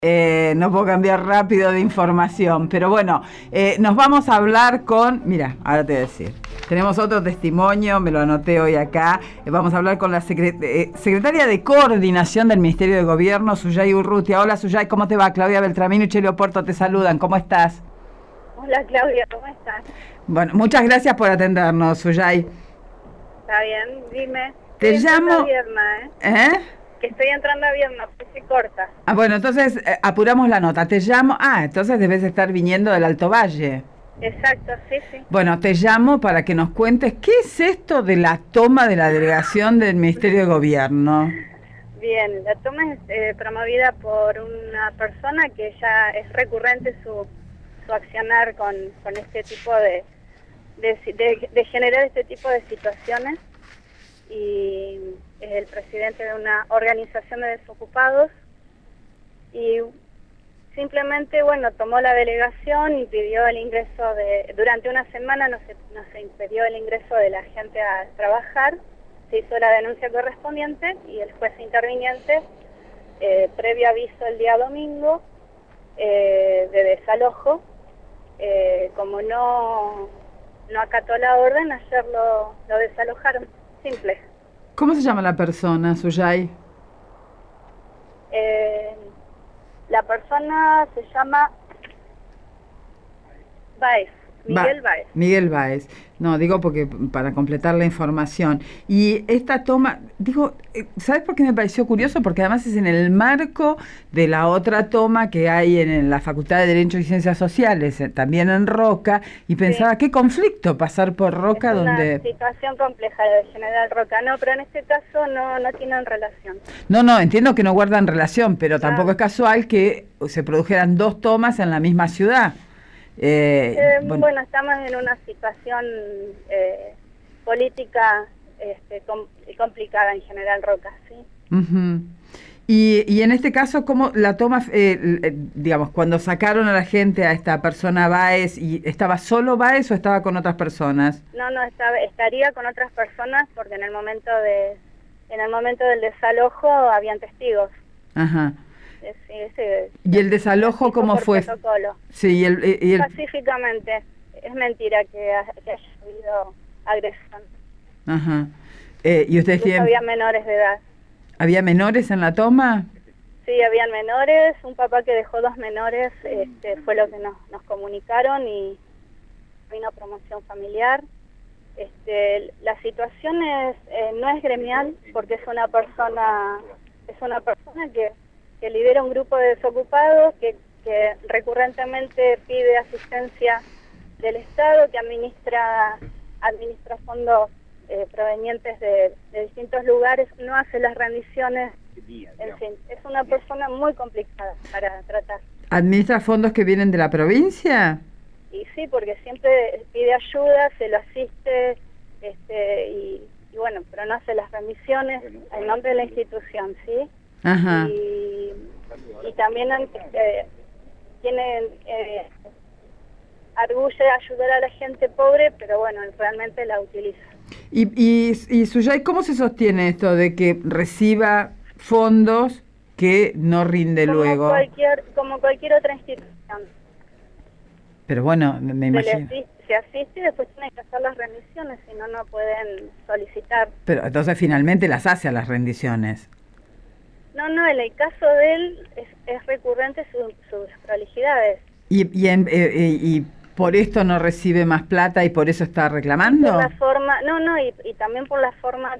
No puedo cambiar rápido de información, pero bueno, nos vamos a hablar con, mira, ahora te voy a decir, tenemos otro testimonio, me lo anoté hoy acá, vamos a hablar con la secretaria de Coordinación del Ministerio de Gobierno, Suyay Urrutia. Hola Suyay, ¿cómo te va? Claudia Beltramino y Chelo Porto te saludan, ¿cómo estás? Hola Claudia, ¿cómo estás? Bueno, muchas gracias por atendernos, Suyay. Está bien, dime. Te Estoy entrando a llamo, Vierna, ¿eh? Que estoy entrando a Vierna, pues se corta. Ah, bueno, entonces apuramos la nota, te llamo, entonces debes estar viniendo del Alto Valle. Exacto, sí, sí. Bueno, te llamo para que nos cuentes qué es esto de la toma de la delegación del Ministerio de Gobierno. Bien, la toma es promovida por una persona que ya es recurrente su accionar con este tipo de generar este tipo de situaciones, y es el presidente de una organización de desocupados y simplemente, bueno, tomó la delegación y pidió el ingreso durante una semana no se impidió el ingreso de la gente a trabajar, se hizo la denuncia correspondiente y el juez interviniente, previo aviso el día domingo de desalojo, como no acató la orden, ayer lo desalojaron, simple. ¿Cómo se llama la persona, Suyay? La persona se llama Baez, Miguel Baez. Miguel Baez. No, digo porque para completar la información. Y esta toma, digo, ¿sabes por qué me pareció curioso? Porque además es en el marco de la otra toma que hay en la Facultad de Derecho y Ciencias Sociales, también en Roca, y pensaba, Sí. ¿qué conflicto pasar por Roca Es donde...? una situación compleja la de General Roca, no, pero en este caso no tienen relación. No, entiendo que no guardan relación, pero tampoco Ah. es casual que se produjeran dos tomas en la misma ciudad. Bueno, estamos en una situación política complicada en General Roca, ¿sí? Uh-huh. Y en este caso, ¿cómo la toma, digamos, cuando sacaron a la gente a esta persona Baez, y estaba solo Baez o estaba con otras personas? No, estaría con otras personas porque en el momento del desalojo habían testigos. Ajá. Sí, ¿Y el desalojo cómo fue? Protocolo. Sí, Pacíficamente. Es mentira que haya habido agresión. Ajá. ¿Y ustedes tienen... Había menores de edad. ¿Había menores en la toma? Sí, habían menores. Un papá que dejó 2 menores fue lo que nos comunicaron, y vino promoción familiar. La situación no es gremial porque es una persona que lidera un grupo de desocupados que recurrentemente pide asistencia del Estado, que administra fondos provenientes de distintos lugares, no hace las rendiciones, en fin, es una persona muy complicada para tratar. ¿Administra fondos que vienen de la provincia? Y sí, porque siempre pide ayuda, se lo asiste, y bueno, pero no hace las rendiciones en nombre de la institución, ¿sí? Ajá. Y también tiene arguye de ayudar a la gente pobre, pero bueno, realmente la utiliza. Y Suyay, ¿cómo se sostiene esto de que reciba fondos que no rinde luego? Como cualquier otra institución. Pero bueno, me imagino. Se asiste y después tienen que hacer las rendiciones, si no, no pueden solicitar. Pero entonces finalmente las hace a las rendiciones. No, en el caso de él es recurrente sus prolijidades. ¿Y por esto no recibe más plata y por eso está reclamando? Por la forma, y también por la forma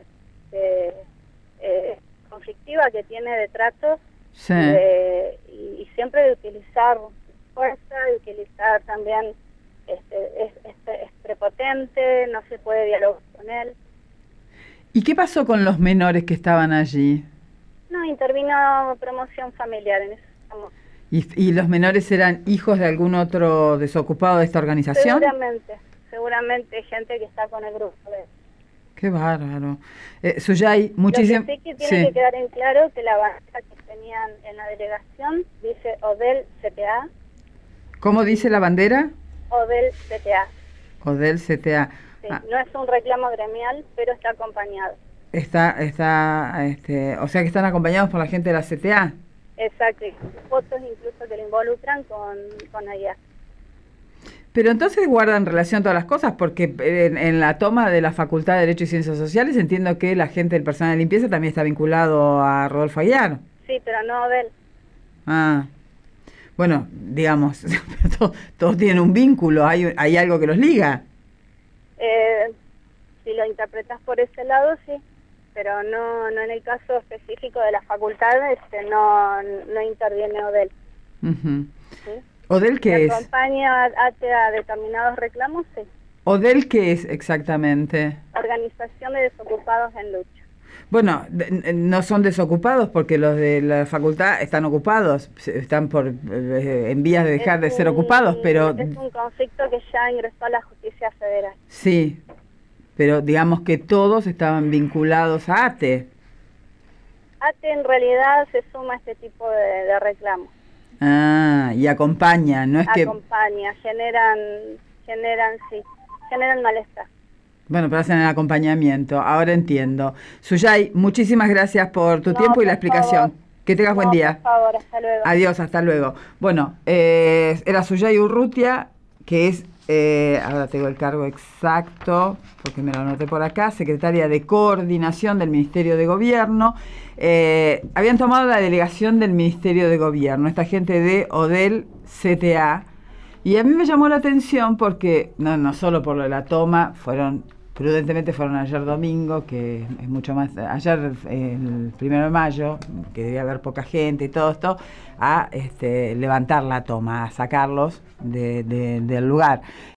conflictiva que tiene de trato, sí. Y siempre de utilizar fuerza, de utilizar también, es prepotente, no se puede dialogar con él. ¿Y qué pasó con los menores que estaban allí? No, intervino promoción familiar en eso. ¿Y los menores eran hijos de algún otro desocupado de esta organización? Seguramente gente que está con el grupo. Qué bárbaro. Suyay, muchísimas... Lo que sí que tiene que quedar en claro que la bandera que tenían en la delegación dice ODEL CTA. ¿Cómo dice la bandera? ODEL CTA. ODEL CTA. Sí, no es un reclamo gremial, pero está acompañado. O sea que están acompañados por la gente de la CTA. Exacto, y fotos incluso que lo involucran con IA. Pero entonces guardan relación todas las cosas, porque en la toma de la Facultad de Derecho y Ciencias Sociales entiendo que la gente del personal de limpieza también está vinculado a Rodolfo Aguiar. Sí, pero no Odell. Ah, bueno, digamos, todos tienen un vínculo, hay algo que los liga. Si lo interpretas por ese lado, sí, pero no en el caso específico de la facultad, no interviene Odell. Uh-huh. ¿Sí? ¿Odell qué es? ¿Acompaña a determinados reclamos? Sí. ¿Odell qué es exactamente? Organización de Desocupados en Lucha. Bueno, no son desocupados porque los de la facultad están ocupados, están en vías de dejar de ser ocupados, pero... Es un conflicto que ya ingresó a la justicia federal. Sí, pero digamos que todos estaban vinculados a ATE. ATE en realidad se suma a este tipo de reclamos. Ah, y acompaña, no es que... Acompaña, generan malestar. Bueno, pero hacen el acompañamiento, ahora entiendo. Suyay, muchísimas gracias por tu tiempo y la explicación. Favor. Que tengas buen día. Por favor, hasta luego. Adiós, hasta luego. Bueno, era Suyay Urrutia, que es, ahora tengo el cargo exacto, porque me lo anoté por acá, secretaria de Coordinación del Ministerio de Gobierno. Habían tomado la delegación del Ministerio de Gobierno, esta gente de Odell CTA, y a mí me llamó la atención porque, no solo por lo de la toma, prudentemente fueron ayer domingo, que es mucho más, ayer el 1 de mayo, que debía haber poca gente y todo esto, a levantar la toma, a sacarlos del lugar.